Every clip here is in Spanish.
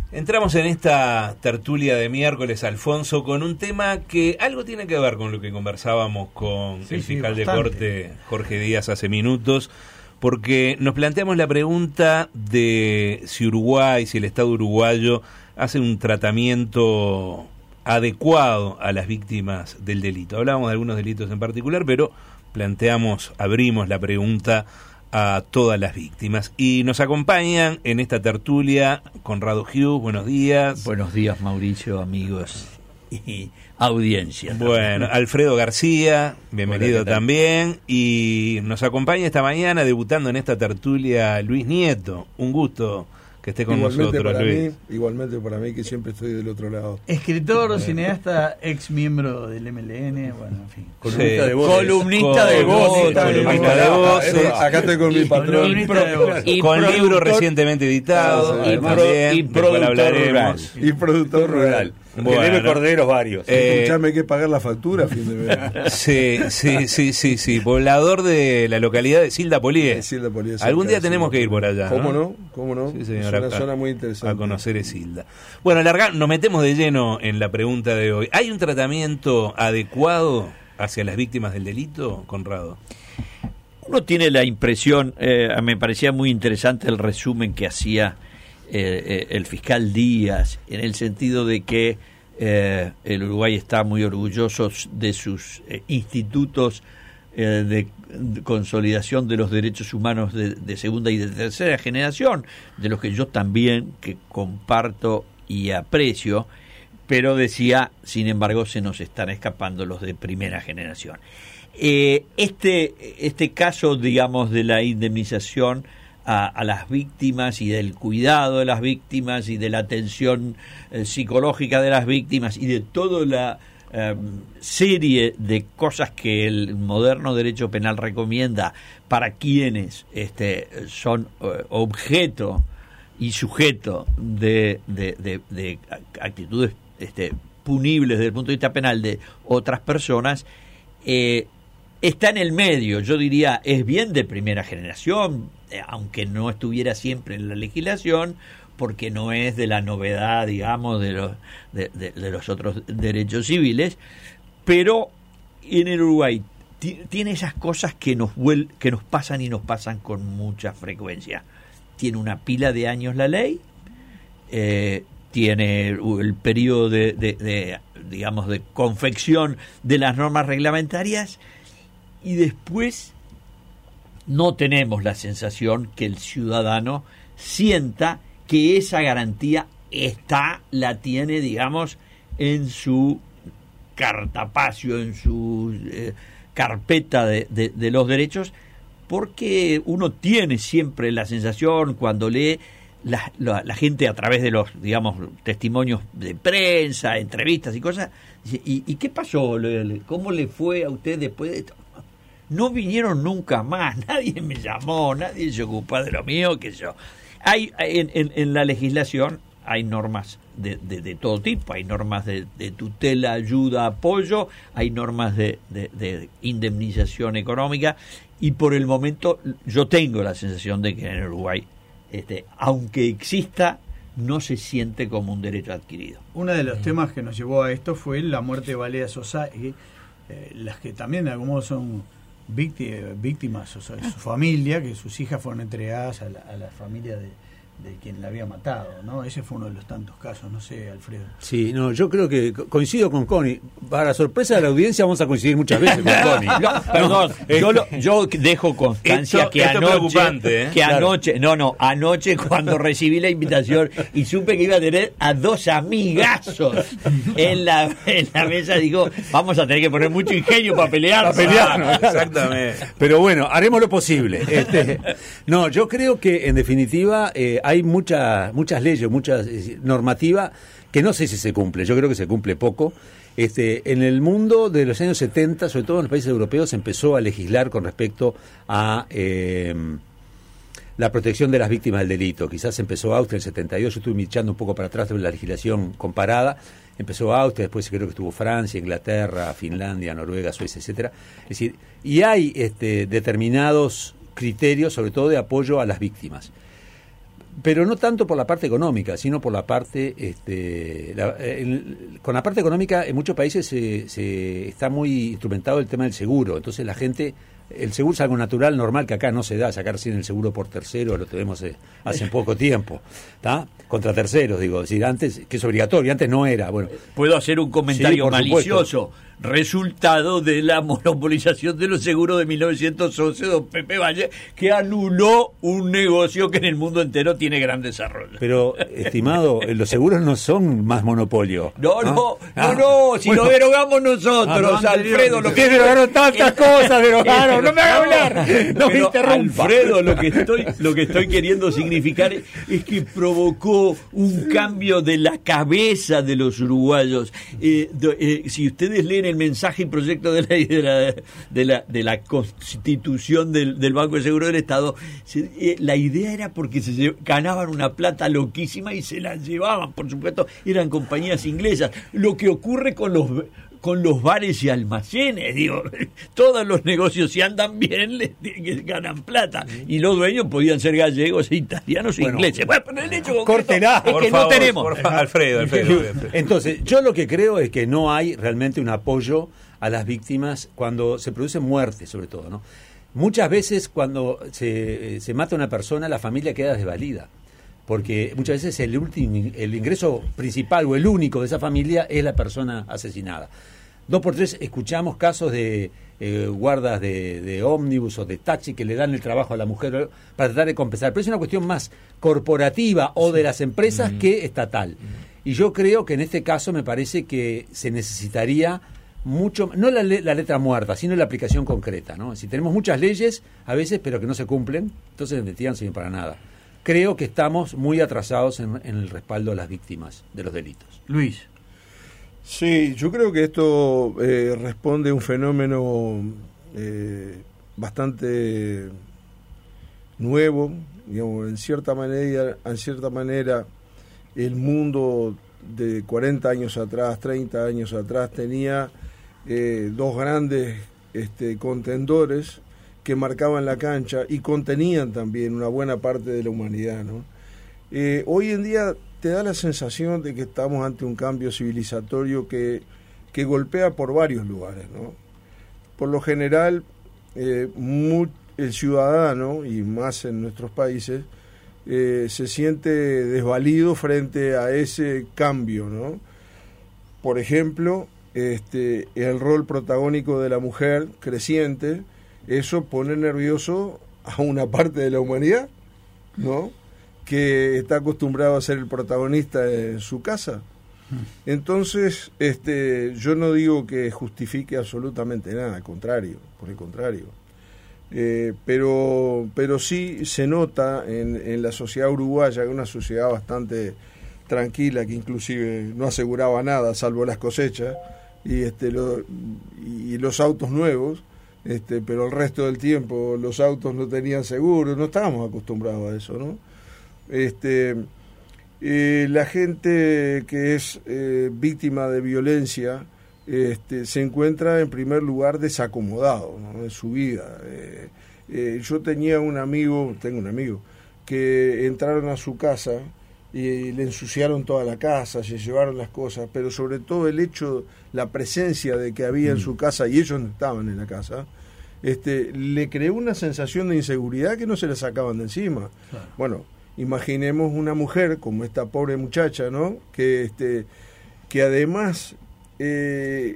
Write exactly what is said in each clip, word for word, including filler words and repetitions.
Entramos en esta tertulia de miércoles, Alfonso, con un tema que algo tiene que ver con lo que conversábamos con sí, el fiscal sí, de corte, Jorge Díaz, hace minutos, porque nos planteamos la pregunta de si Uruguay, si el Estado uruguayo hace un tratamiento adecuado a las víctimas del delito. Hablábamos de algunos delitos en particular, pero planteamos, abrimos la pregunta a todas las víctimas. Y nos acompañan en esta tertulia Conrado Hughes. Buenos días. Buenos días, Mauricio, amigos y audiencia. Bueno, Alfredo García, bienvenido Hola, también. Y nos acompaña esta mañana, debutando en esta tertulia, Luis Nieto. Un gusto que esté con igualmente nosotros, para Luis. Mí, igualmente para mí, que siempre estoy del otro lado. Escritor, bueno. cineasta, ex miembro del M L N, bueno, en fin. Columnista de voces. Columnista de voces. Columnista de voces. Acá estoy con mi patrón. Y pro, y con libro recientemente editado. Y, también, pro, y productor rural. Y productor rural. Bueno, que debe corderos varios. Eh, ya me hay que pagar la factura a fin de mes. Sí, sí, sí, sí, sí. Poblador de la localidad de Silda Polié. Silda Polié. Algún día tenemos que ir por allá, ¿Cómo no? no? ¿Cómo no? Sí, señora, es una a, zona muy interesante. A conocer Esilda. Bueno, larga, nos metemos de lleno en la pregunta de hoy. ¿Hay un tratamiento adecuado hacia las víctimas del delito, Conrado? Uno tiene la impresión, eh, me parecía muy interesante el resumen que hacía eh, eh, el fiscal Díaz, en el sentido de que eh, el Uruguay está muy orgulloso de sus eh, institutos eh, de, de consolidación de los derechos humanos de, de segunda y de tercera generación, de los que yo también que comparto y aprecio, pero decía, sin embargo, se nos están escapando los de primera generación. Eh, este, este caso, digamos, de la indemnización a, a las víctimas y del cuidado de las víctimas y de la atención eh, psicológica de las víctimas y de toda la eh, serie de cosas que el moderno derecho penal recomienda para quienes este, son eh, objeto y sujeto de, de, de, de actitudes este, punibles desde el punto de vista penal de otras personas, eh, está en el medio. Yo diría, es bien de primera generación, eh, aunque no estuviera siempre en la legislación, porque no es de la novedad, digamos, de los, de, de, de los otros derechos civiles, pero en el Uruguay t- tiene esas cosas que nos, vuel- que nos pasan y nos pasan con mucha frecuencia. Tiene una pila de años la ley, eh, tiene el periodo de, de, de, digamos, de confección de las normas reglamentarias, y después no tenemos la sensación que el ciudadano sienta que esa garantía está, la tiene, digamos, en su cartapacio, en su eh, carpeta de, de, de los derechos, porque uno tiene siempre la sensación cuando lee la, la, la gente a través de los, digamos, testimonios de prensa, entrevistas y cosas, dice, ¿y, y qué pasó? ¿Cómo le fue a usted después de esto? No vinieron nunca más, nadie me llamó, nadie se ocupa de lo mío, que yo. Hay en, en, en la legislación hay normas de, de, de todo tipo, hay normas de, de tutela, ayuda, apoyo, hay normas de, de, de indemnización económica, y por el momento yo tengo la sensación de que en Uruguay, este, aunque exista, no se siente como un derecho adquirido. Uno de los mm. temas que nos llevó a esto fue la muerte de Valera Sosa, y eh, las que también de algún modo son víctimas, o sea, de su familia, que sus hijas fueron entregadas a la, a la familia de, de quien la había matado, ¿no? Ese fue uno de los tantos casos, no sé, Alfredo. Sí, no, yo creo que coincido con Connie. Para sorpresa de la audiencia vamos a coincidir muchas veces con Connie. No, perdón, no, yo, lo, yo dejo constancia esto, que esto anoche, ¿eh? que claro. anoche, no, no, anoche cuando recibí la invitación y supe que iba a tener a dos amigazos en la, en la mesa, digo, vamos a tener que poner mucho ingenio para pelear. Para pelear, ¿no? Exactamente. Pero bueno, haremos lo posible. Este, no, yo creo que en definitiva eh, hay muchas muchas leyes, muchas normativa que no sé si se cumple. Yo creo que se cumple poco. Este, en el mundo de los años setenta, sobre todo en los países europeos, se empezó a legislar con respecto a eh, la protección de las víctimas del delito. Quizás empezó Austria en el setenta y dos, yo estuve echando un poco para atrás de la legislación comparada. Empezó Austria, después creo que estuvo Francia, Inglaterra, Finlandia, Noruega, Suecia, etcétera. Es decir, y hay este, determinados criterios, sobre todo de apoyo a las víctimas. pero no tanto por la parte económica, sino por la parte, este, la, el, con la parte económica en muchos países se, se está muy instrumentado el tema del seguro, entonces la gente, el seguro es algo natural, normal, que acá no se da, sacar sin el seguro por tercero, lo tenemos eh, hace poco tiempo, ¿está? Contra terceros, digo, es decir, antes, que es obligatorio, antes no era, bueno. Puedo hacer un comentario sí, malicioso. Supuesto. Resultado de la monopolización de los seguros de mil novecientos once, don Pepe Valle, que anuló un negocio que en el mundo entero tiene gran desarrollo. Pero, estimado, los seguros no son más monopolio. No, ¿Ah? no, ah, no, no, si bueno. lo derogamos nosotros, Ah, no, Alfredo. Lo que que derogaron tantas cosas, derogaron, no me haga hablar, no me Pero, interrumpa. Alfredo, lo que estoy, lo que estoy queriendo significar es que provocó un cambio de la cabeza de los uruguayos. Eh, do, eh, si ustedes leen el mensaje y proyecto de la, de la, de la, de la constitución del, del Banco de Seguro del Estado, se, eh, la idea era porque se lle- ganaban una plata loquísima y se la llevaban, por supuesto, eran compañías inglesas. Lo que ocurre con los con los bares y almacenes, digo, todos los negocios si andan bien les, les ganan plata, y los dueños podían ser gallegos, italianos e Bueno, ingleses. Bueno, pero el hecho concreto córtela. es Por que favor, no tenemos. por fa- Alfredo, Alfredo, Alfredo. Entonces, yo lo que creo es que no hay realmente un apoyo a las víctimas cuando se produce muerte, sobre todo, ¿no? Muchas veces cuando se, se mata una persona, la familia queda desvalida, porque muchas veces el último, el ingreso principal o el único de esa familia es la persona asesinada. Dos por tres escuchamos casos de eh, guardas de, de ómnibus o de taxi que le dan el trabajo a la mujer para tratar de compensar, pero es una cuestión más corporativa o de las empresas uh-huh. que estatal. Uh-huh. Y yo creo que en este caso me parece que se necesitaría mucho, no la, la letra muerta, sino la aplicación concreta, ¿no? Si tenemos muchas leyes a veces, pero que no se cumplen, entonces en definitiva no sirven para nada. Creo que estamos muy atrasados en, en el respaldo a las víctimas de los delitos. Luis. Sí, yo creo que esto eh, responde a un fenómeno eh, bastante nuevo, digamos, en cierta manera, en cierta manera el mundo de cuarenta años atrás, treinta años atrás tenía eh, dos grandes este, contendores que marcaban la cancha y contenían también una buena parte de la humanidad, ¿no? Eh, hoy en día te da la sensación de que estamos ante un cambio civilizatorio que, que golpea por varios lugares, ¿no? Por lo general, eh, muy, el ciudadano, y más en nuestros países, eh, se siente desvalido frente a ese cambio, ¿no? Por ejemplo, este, el rol protagónico de la mujer creciente, eso pone nervioso a una parte de la humanidad, ¿no?, que está acostumbrado a ser el protagonista en su casa. Entonces, este, yo no digo que justifique absolutamente nada, al contrario, por el contrario. Eh, pero, pero sí se nota en, en la sociedad uruguaya, que es una sociedad bastante tranquila, que inclusive no aseguraba nada, salvo las cosechas y, este, lo, y los autos nuevos, este, pero el resto del tiempo los autos no tenían seguro, no estábamos acostumbrados a eso, ¿no? Este, eh, la gente que es eh, víctima de violencia este, se encuentra en primer lugar desacomodado, ¿no?, en su vida. Eh, eh, yo tenía un amigo, tengo un amigo, que entraron a su casa y le ensuciaron toda la casa, se llevaron las cosas, pero sobre todo el hecho, la presencia de que había en su casa, y ellos no estaban en la casa, este, le creó una sensación de inseguridad que no se le sacaban de encima. Claro. Bueno, imaginemos una mujer como esta pobre muchacha, ¿no?, que este que además eh,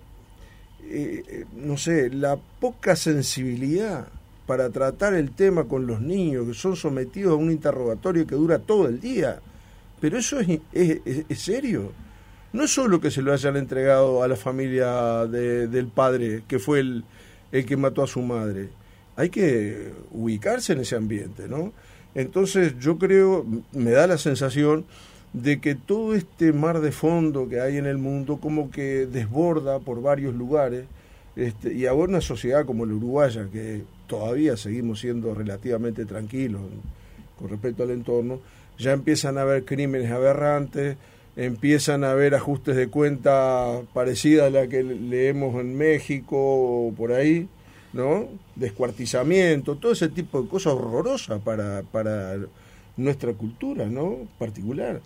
eh, no sé, la poca sensibilidad para tratar el tema con los niños que son sometidos a un interrogatorio que dura todo el día. Pero eso es, es, es, es serio. No es solo que se lo hayan entregado a la familia de, del padre, que fue el, el que mató a su madre. Hay que ubicarse en ese ambiente, ¿no? Entonces yo creo, me da la sensación de que todo este mar de fondo que hay en el mundo como que desborda por varios lugares, este, y ahora una sociedad como la uruguaya, que todavía seguimos siendo relativamente tranquilos con respecto al entorno, ya empiezan a haber crímenes aberrantes, empiezan a haber ajustes de cuenta parecidas a la que leemos en México o por ahí, ¿no? Descuartizamiento, todo ese tipo de cosas horrorosas para, para, nuestra cultura, ¿no? Particular.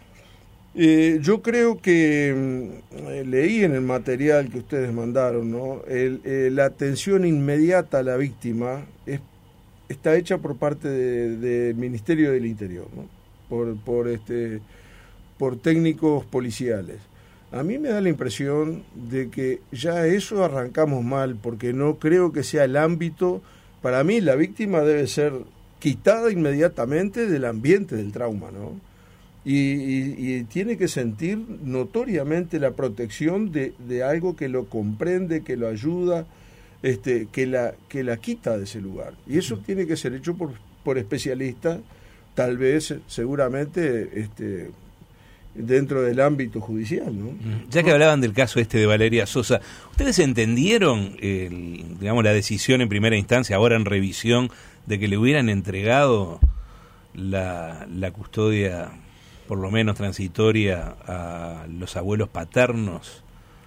Eh, yo creo que eh, leí en el material que ustedes mandaron, ¿no? El, eh, la atención inmediata a la víctima es, está hecha por parte del de, de Ministerio del Interior, ¿no? Por, por, este, por técnicos policiales. A mí me da la impresión de que ya eso arrancamos mal, porque no creo que sea el ámbito. Para mí la víctima debe ser quitada inmediatamente del ambiente del trauma, ¿no? Y, y, y tiene que sentir notoriamente la protección de, de algo que lo comprende, que lo ayuda, este, que la que la quita de ese lugar. Y eso tiene que ser hecho por, por especialistas, tal vez, seguramente, este, dentro del ámbito judicial, ¿no? Ya que hablaban del caso este de Valeria Sosa, ¿ustedes entendieron el, digamos, la decisión en primera instancia, ahora en revisión, de que le hubieran entregado la, la custodia, por lo menos transitoria, a los abuelos paternos?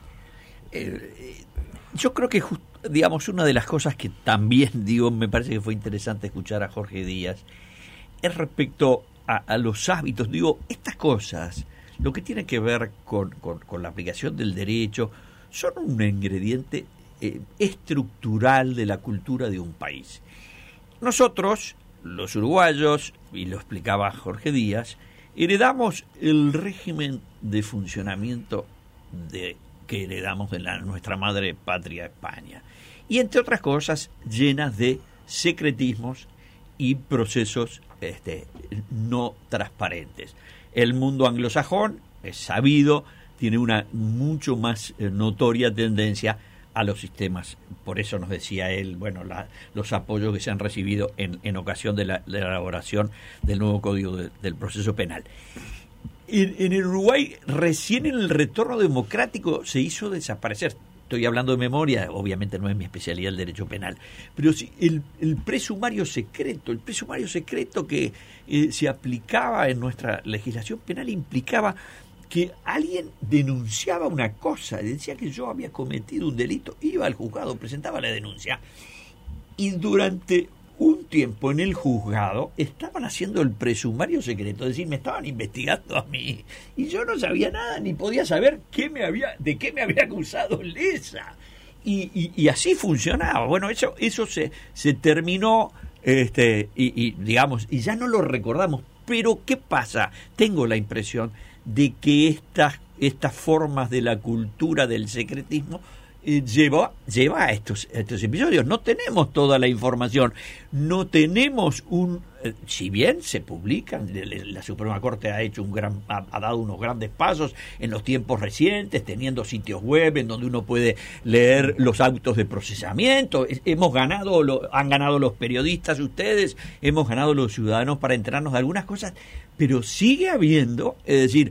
Eh, yo creo que, just, digamos, una de las cosas que también, digo, me parece que fue interesante escuchar a Jorge Díaz, es respecto a, a los hábitos. Digo, estas cosas, lo que tiene que ver con, con, con la aplicación del derecho, son un ingrediente eh, estructural de la cultura de un país. Nosotros, los uruguayos, y lo explicaba Jorge Díaz, heredamos el régimen de funcionamiento de, que heredamos de la, nuestra madre patria España. Y entre otras cosas, llenas de secretismos y procesos este, no transparentes. El mundo anglosajón, es sabido, tiene una mucho más eh, notoria tendencia a los sistemas. Por eso nos decía él, bueno, la, los apoyos que se han recibido en, en ocasión de la, de la elaboración del nuevo Código de, del Proceso Penal. En, en el Uruguay, recién en el retorno democrático se hizo desaparecer. Estoy hablando de memoria, obviamente no es mi especialidad el derecho penal, pero sí, el, el presumario secreto, el presumario secreto que eh, se aplicaba en nuestra legislación penal implicaba que alguien denunciaba una cosa, decía que yo había cometido un delito, iba al juzgado, presentaba la denuncia, y durante un tiempo en el juzgado estaban haciendo el presumario secreto, es decir, me estaban investigando a mí, y yo no sabía nada, ni podía saber qué me había, de qué me había acusado Lesa, y, y, y así funcionaba. Bueno, eso, eso se, se terminó, este, y, y digamos, y ya no lo recordamos, pero ¿qué pasa? Tengo la impresión de que estas, estas formas de la cultura del secretismo eh, lleva, lleva a estos, a estos episodios. No tenemos toda la información, no tenemos un... Eh, si bien se publican, la Suprema Corte ha hecho un gran, ha, ha dado unos grandes pasos en los tiempos recientes, teniendo sitios web en donde uno puede leer los autos de procesamiento. Hemos ganado, lo, han ganado los periodistas ustedes, hemos ganado los ciudadanos para enterarnos de algunas cosas, pero sigue habiendo, es decir,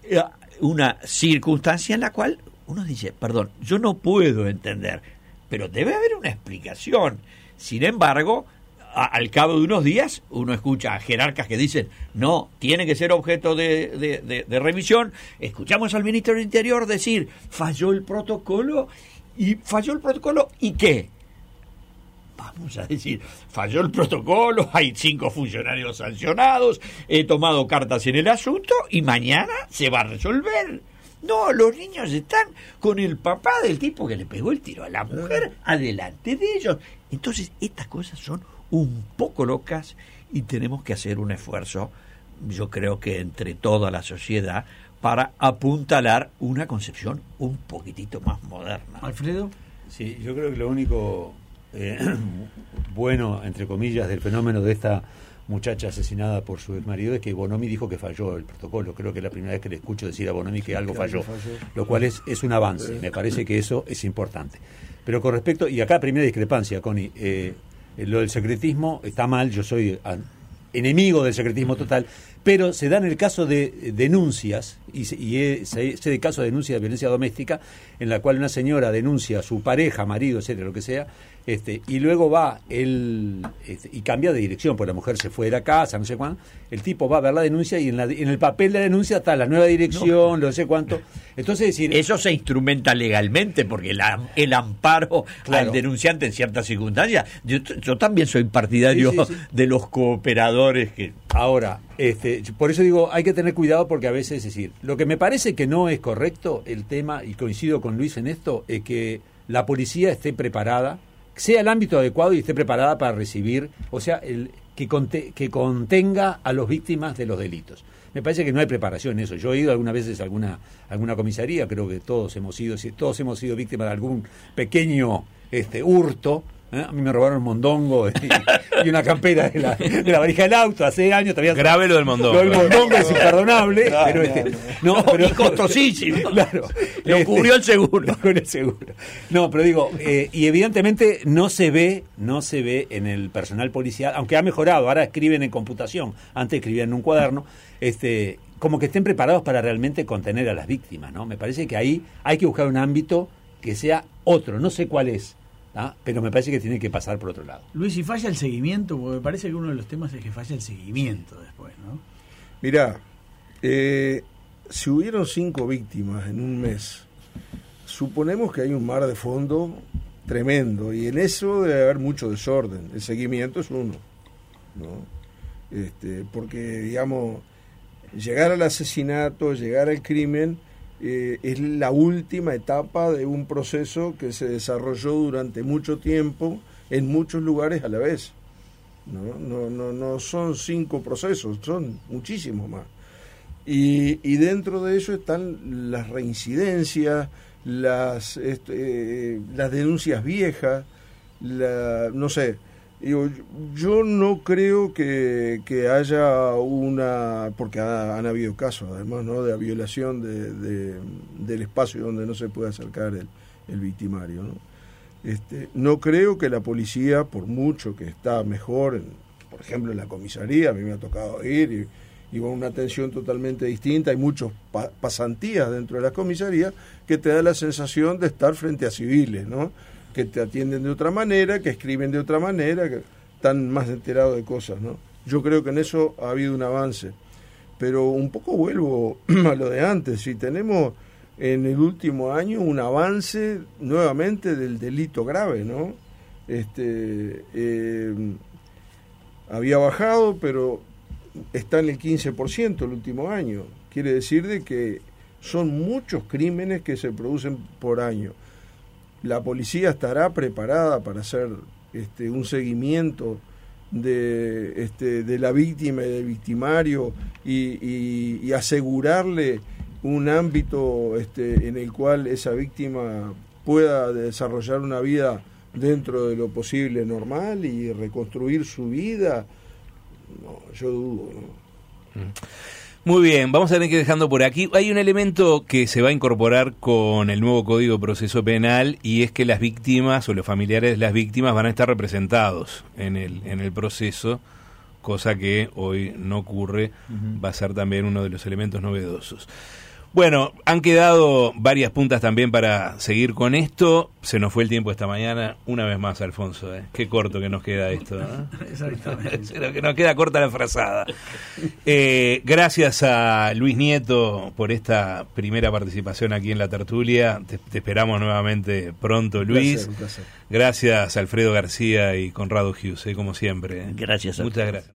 una circunstancia en la cual uno dice, perdón, yo no puedo entender, pero debe haber una explicación. Sin embargo, a, al cabo de unos días, uno escucha a jerarcas que dicen, no, tiene que ser objeto de, de, de, de revisión. Escuchamos al ministro del Interior decir, falló el protocolo, y falló el protocolo, ¿y qué? Vamos a decir, falló el protocolo, hay cinco funcionarios sancionados, he tomado cartas en el asunto y mañana se va a resolver. No, los niños están con el papá del tipo que le pegó el tiro a la mujer adelante de ellos. Entonces, estas cosas son un poco locas y tenemos que hacer un esfuerzo, yo creo que entre toda la sociedad, para apuntalar una concepción un poquitito más moderna. Alfredo. Sí, yo creo que lo único eh, bueno, entre comillas, del fenómeno de esta muchacha asesinada por su exmarido es que Bonomi dijo que falló el protocolo. Creo que es la primera vez que le escucho decir a Bonomi que algo falló, lo cual es, es un avance. Me parece que eso es importante. Pero con respecto, y acá primera discrepancia, Connie, eh, lo del secretismo está mal, yo soy enemigo del secretismo total, pero se da en el caso de denuncias, y, se, y sé de casos de denuncia de violencia doméstica, en la cual una señora denuncia a su pareja, marido, etcétera, lo que sea, este, y luego va él este, y cambia de dirección, porque la mujer se fue de la casa, no sé cuánto, el tipo va a ver la denuncia y en, la, en el papel de la denuncia está la nueva dirección, no, no sé cuánto. Entonces, decir, eso se instrumenta legalmente, porque la, el amparo claro. al denunciante en ciertas circunstancias, yo, yo también soy partidario sí, sí, sí. de los cooperadores que... Ahora, este, por eso digo, hay que tener cuidado porque a veces, es decir, lo que me parece que no es correcto el tema, y coincido con Luis en esto, es que la policía esté preparada, sea el ámbito adecuado y esté preparada para recibir, o sea, el que, conte, que contenga a las víctimas de los delitos. Me parece que no hay preparación en eso. Yo he ido algunas veces a alguna, alguna comisaría, creo que todos hemos sido, todos hemos sido víctimas de algún pequeño este, hurto. ¿Eh? A mí me robaron un mondongo y, y una campera de la, de la valija del auto hace años. Todavía grave lo del mondongo. Lo del mondongo es imperdonable, no, pero, este, no, no, pero es costosísimo. Claro, lo este, cubrió el seguro. Lo cubrió el seguro. No, pero digo, eh, y evidentemente no se ve, no se ve en el personal policial, aunque ha mejorado. Ahora escriben en computación, antes escribían en un cuaderno, este, como que estén preparados para realmente contener a las víctimas, ¿no? Me parece que ahí hay que buscar un ámbito que sea otro, no sé cuál es. ¿Ah? Pero me parece que tiene que pasar por otro lado. Luis, si falla el seguimiento, porque me parece que uno de los temas es que falla el seguimiento después, ¿no? Mirá, eh, si hubieron cinco víctimas en un mes, suponemos que hay un mar de fondo tremendo, y en eso debe haber mucho desorden. El seguimiento es uno, ¿no? Este, porque, digamos, llegar al asesinato, llegar al crimen, Eh, es la última etapa de un proceso que se desarrolló durante mucho tiempo en muchos lugares a la vez. No, no, no, no son cinco procesos, son muchísimos más. Y, y dentro de eso están las reincidencias, las, este, eh, las denuncias viejas, la, no sé. Digo, yo no creo que, que haya una, porque ha, han habido casos además, ¿no?, de violación de, de, del espacio donde no se puede acercar el, el victimario, ¿no? Este, no creo que la policía, por mucho que está mejor, en, por ejemplo en la comisaría, a mí me ha tocado ir y, y con una atención totalmente distinta, hay muchos pa, pasantías dentro de la comisaría que te da la sensación de estar frente a civiles, ¿no?, que te atienden de otra manera, que escriben de otra manera, que están más enterados de cosas, ¿no? Yo creo que en eso ha habido un avance. Pero un poco vuelvo a lo de antes. Si tenemos en el último año un avance nuevamente del delito grave, ¿no? Este, eh, había bajado, pero está en el quince por ciento el último año. Quiere decir de que son muchos crímenes que se producen por año. La policía estará preparada para hacer este, un seguimiento de, este, de la víctima y del victimario y, y, y asegurarle un ámbito este, en el cual esa víctima pueda desarrollar una vida dentro de lo posible normal y reconstruir su vida. No, yo dudo, ¿no? Mm. Muy bien, vamos a tener que ir dejando por aquí. Hay un elemento que se va a incorporar con el nuevo Código de Proceso Penal, y es que las víctimas o los familiares de las víctimas van a estar representados en el, en el proceso, cosa que hoy no ocurre. Uh-huh. Va a ser también uno de los elementos novedosos. Bueno, han quedado varias puntas también para seguir con esto. Se nos fue el tiempo esta mañana. Una vez más, Alfonso, ¿eh? Qué corto que nos queda esto, ¿no? Exactamente. Que nos queda corta la frazada. Eh, gracias a Luis Nieto por esta primera participación aquí en la tertulia. Te, te esperamos nuevamente pronto, Luis. Un placer, un placer. Gracias a Alfredo García y Conrado Hughes, ¿eh? Como siempre. ¿eh? Gracias a Muchas gracias.